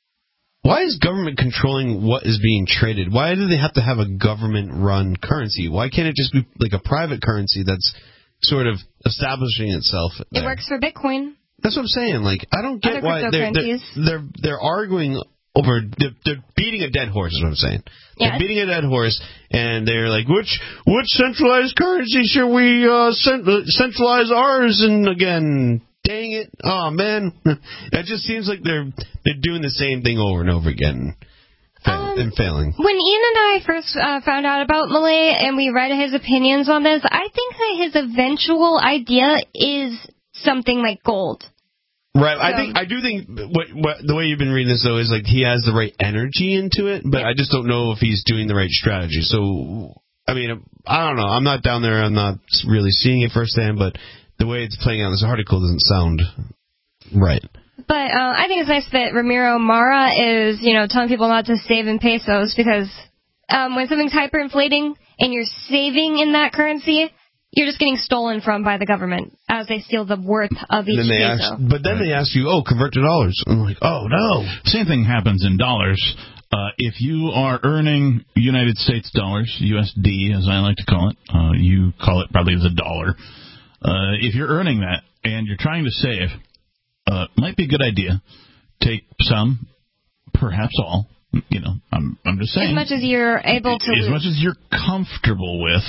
why is government controlling what is being traded? Why do they have to have a government-run currency? Why can't it just be like a private currency that's sort of establishing itself there? It works for Bitcoin. That's what I'm saying. Like, I don't get Other why they're, they're they're they're arguing over. They're, they're beating a dead horse. Is what I'm saying. Yes. They're beating a dead horse, and they're like, which which centralized currency should we uh, cent- centralize ours? And again, dang it, oh man, it just seems like they're they're doing the same thing over and over again. Um, and failing. When Ian and I first uh, found out about Malay and we read his opinions on this, I think that his eventual idea is something like gold. Right. So, I think I do think what, what the way you've been reading this though is like he has the right energy into it, but yeah. I just don't know if he's doing the right strategy. So I mean, I don't know. I'm not down there. I'm not really seeing it firsthand, but the way it's playing out in this article doesn't sound right. But uh, I think it's nice that Ramiro Mara is, you know, telling people not to save in pesos because um, when something's hyperinflating and you're saving in that currency, you're just getting stolen from by the government as they steal the worth of each then they peso. Ask, but then right. they ask you, oh, convert to dollars. I'm like, oh, no. Same thing happens in dollars. Uh, if you are earning United States dollars, U S D as I like to call it, uh, you call it probably the dollar. Uh, if you're earning that and you're trying to save, Uh, might be a good idea. Take some, perhaps all. You know, I'm I'm just saying. As much as you're able to. As lose. much as you're comfortable with.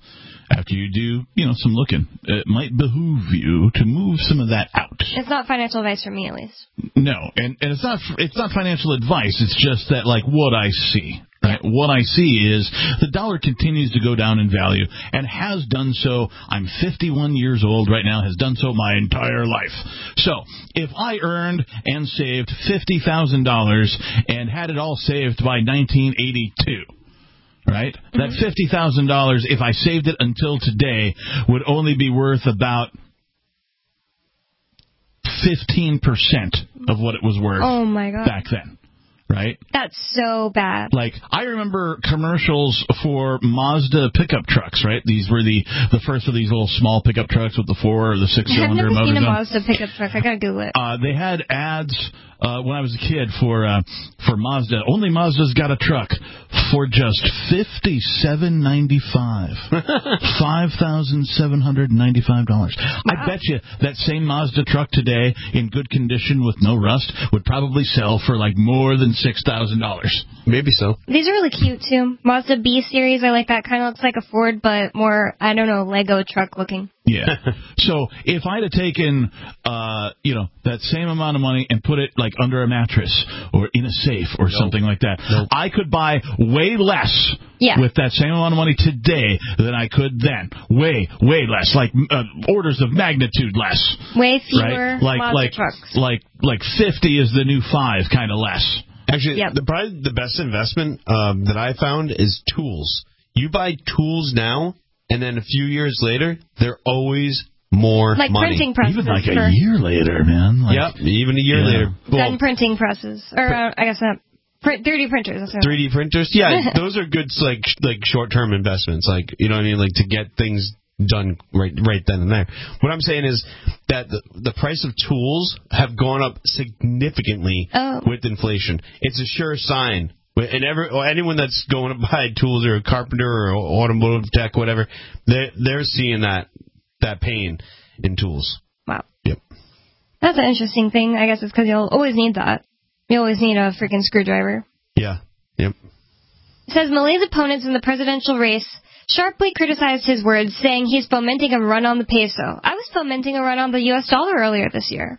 After you do, you know, some looking, it might behoove you to move some of that out. It's not financial advice for me, at least. No, and, and it's not it's not financial advice. It's just that, like, what I see. Right? What I see is the dollar continues to go down in value and has done so. I'm fifty-one years old right now, has done so my entire life. So if I earned and saved fifty thousand dollars and had it all saved by nineteen eighty-two, right, mm-hmm. that fifty thousand dollars, if I saved it until today, would only be worth about fifteen percent of what it was worth oh my God. back then. Right? That's so bad. Like, I remember commercials for Mazda pickup trucks, right? These were the, the first of these little small pickup trucks with the four or the six-cylinder motor. I've never seen a on. Mazda pickup truck. I gotta Google it. Uh, they had ads uh, when I was a kid for uh, for Mazda. Only Mazda's got a truck for just fifty-seven ninety-five, five thousand seven hundred ninety-five dollars. Wow. I bet you that same Mazda truck today, in good condition with no rust, would probably sell for like more than six thousand dollars. Maybe so. These are really cute too. Mazda B series, I like that. Kind of looks like a Ford, but more, I don't know, Lego truck looking. Yeah. So if I'd have taken, uh, you know, that same amount of money and put it like under a mattress or in a safe or nope. something like that, nope. I could buy way less yeah. with that same amount of money today than I could then. Way, way less, like uh, orders of magnitude less. Way fewer right? like, Mazda like, trucks. Like, like fifty is the new five, kind of less. Actually, yep. the, probably the best investment um, that I found is tools. You buy tools now, and then a few years later, they're always more like money. Printing presses. Even like a year later, man. Like, yep, even a year yeah. later. Well, gun printing presses. Or, uh, I guess not. Print, three D printers. That's three D printers? Yeah, those are good, like, like short-term investments. Like, you know what I mean? Like, to get things done right right then and there. What I'm saying is that the, the price of tools have gone up significantly oh. with inflation. It's a sure sign. And every, or anyone that's going to buy tools or a carpenter or automotive tech, whatever, they're, they're seeing that that pain in tools. Wow. Yep. That's an interesting thing. I guess it's because you'll always need that. You always need a freaking screwdriver. Yeah. Yep. It says Malay's opponents in the presidential race sharply criticized his words, saying he's fomenting a run on the peso. I was fomenting a run on the U S dollar earlier this year.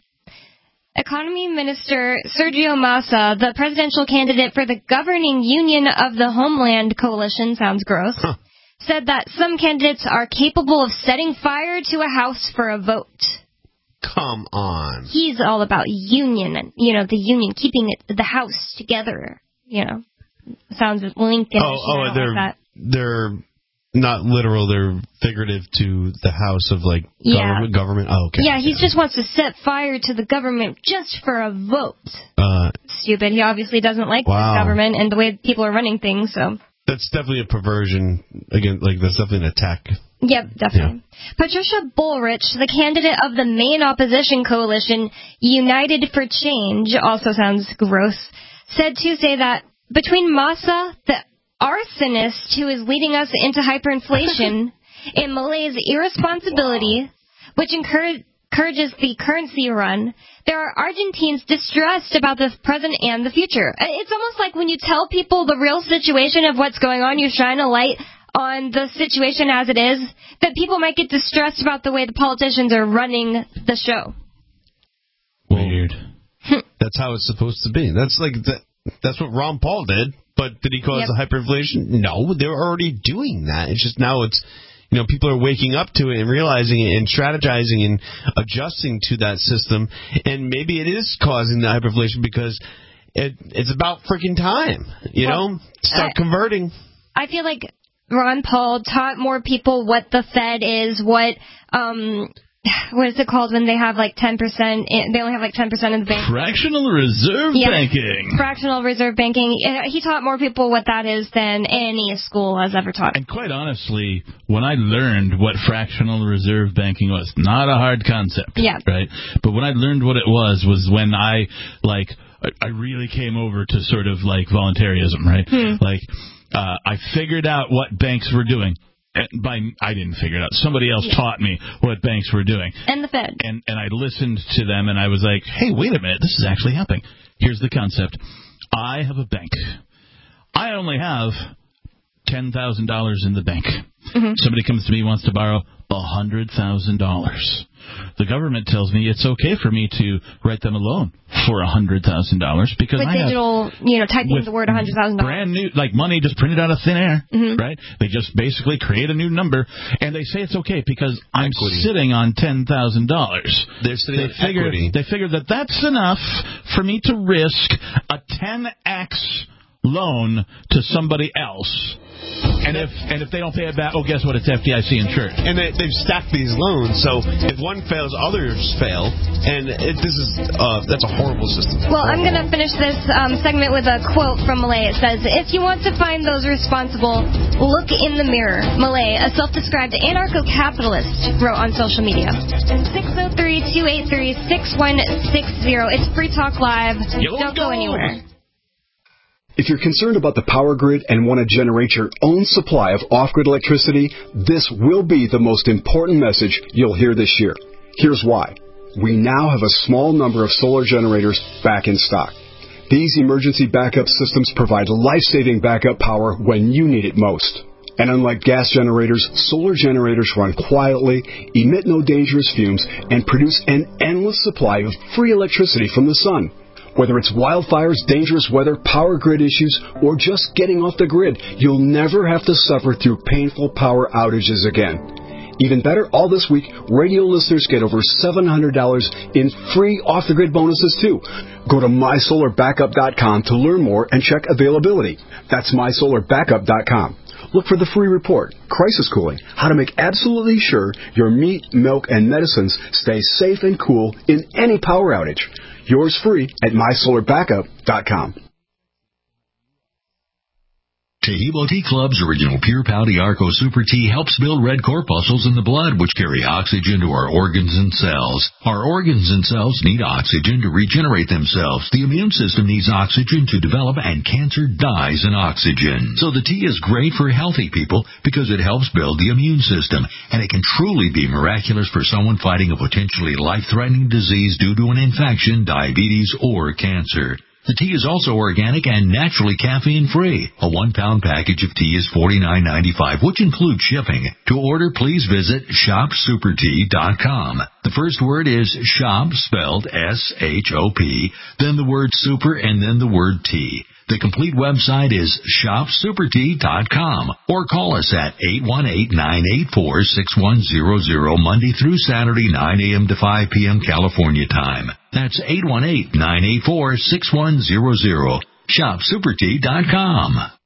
Economy Minister Sergio Massa, the presidential candidate for the governing Union of the Homeland Coalition, sounds gross, huh. said that some candidates are capable of setting fire to a house for a vote. Come on. He's all about union, and you know, the union, keeping it, the house together. You know, sounds Lincoln. Oh, oh, they're like that. they're not literal. They're figurative to the house of like Yeah. government. Government. Oh, okay. Yeah, he just wants to set fire to the government just for a vote. Uh, Stupid. He obviously doesn't like Wow. the government and the way people are running things. So. that's definitely a perversion. Again, like that's definitely an attack. Yep, definitely. Yeah. Patricia Bullrich, the candidate of the main opposition coalition, United for Change, also sounds gross, said Tuesday that between Massa, the arsonist who is leading us into hyperinflation, and Malay's irresponsibility, which encourage, encourages the currency run, there are Argentines distressed about the present and the future. It's almost like when you tell people the real situation of what's going on, you shine a light on the situation as it is, that people might get distressed about the way the politicians are running the show. Weird. That's how it's supposed to be. That's like that. That's what Ron Paul did. But did he cause Yep. the hyperinflation? No, they're already doing that. It's just now it's, you know, people are waking up to it and realizing it and strategizing and adjusting to that system. And maybe it is causing the hyperinflation because it, it's about freaking time. You Well, know, start I- converting. I feel like Ron Paul taught more people what the Fed is, what, um, what is it called when they have like ten percent, they only have like ten percent of the bank? Fractional reserve Yeah. banking. Fractional reserve banking. Uh, He taught more people what that is than any school has ever taught. And quite honestly, when I learned what fractional reserve banking was, not a hard concept, Yeah. right? But when I learned what it was, was when I, like, I I really came over to sort of, like, voluntarism, right? Hmm. Like, uh, I figured out what banks were doing. And by I didn't figure it out. Somebody else Yeah. taught me what banks were doing. And the Fed. And and I listened to them, and I was like, hey, wait a minute, this is actually happening. Here's the concept. I have a bank. I only have ten thousand dollars in the bank. Mm-hmm. Somebody comes to me, wants to borrow one hundred thousand dollars. The government tells me it's okay for me to write them a loan for one hundred thousand dollars because With I have digital, you know, typing with the word one hundred thousand dollars. brand new, like money just printed out of thin air, Mhm. right? They just basically create a new number, and they say it's okay because I'm Equity. sitting on ten thousand dollars. They're sitting They on figure equity. they figure that that's enough for me to risk a ten x loan to somebody else. And if and if they don't pay it back, oh, guess what? It's F D I C insured. And they, they've stacked these loans, so if one fails, others fail. And it, this is uh, that's a horrible system. Well, I'm going to finish this um, segment with a quote from Malay. It says, if you want to find those responsible, look in the mirror. Malay, a self-described anarcho-capitalist, wrote on social media. six oh three, two eight three, six one six zero. It's Free Talk Live. Yo, Don't go yo. anywhere. If you're concerned about the power grid and want to generate your own supply of off-grid electricity, this will be the most important message you'll hear this year. Here's why. We now have a small number of solar generators back in stock. These emergency backup systems provide life-saving backup power when you need it most. And unlike gas generators, solar generators run quietly, emit no dangerous fumes, and produce an endless supply of free electricity from the sun. Whether it's wildfires, dangerous weather, power grid issues, or just getting off the grid, you'll never have to suffer through painful power outages again. Even better, all this week, radio listeners get over seven hundred dollars in free off-the-grid bonuses, too. Go to my solar backup dot com to learn more and check availability. That's my solar backup dot com. Look for the free report, Crisis Cooling, how to make absolutely sure your meat, milk, and medicines stay safe and cool in any power outage. Yours free at my solar backup dot com. Tehebo Tea Club's original Pure Pouty Arco Super Tea helps build red corpuscles in the blood, which carry oxygen to our organs and cells. Our organs and cells need oxygen to regenerate themselves. The immune system needs oxygen to develop, and cancer dies in oxygen. So the tea is great for healthy people because it helps build the immune system, and it can truly be miraculous for someone fighting a potentially life-threatening disease due to an infection, diabetes, or cancer. The tea is also organic and naturally caffeine-free. A one-pound package of tea is forty-nine ninety-five, which includes shipping. To order, please visit shop super tea dot com. The first word is shop, spelled S H O P, then the word super, and then the word tea. The complete website is shop super tea dot com or call us at eight one eight, nine eight four, six one zero zero Monday through Saturday, nine a.m. to five p.m. California time. That's eight one eight, nine eight four, six one zero zero. shop super tea dot com.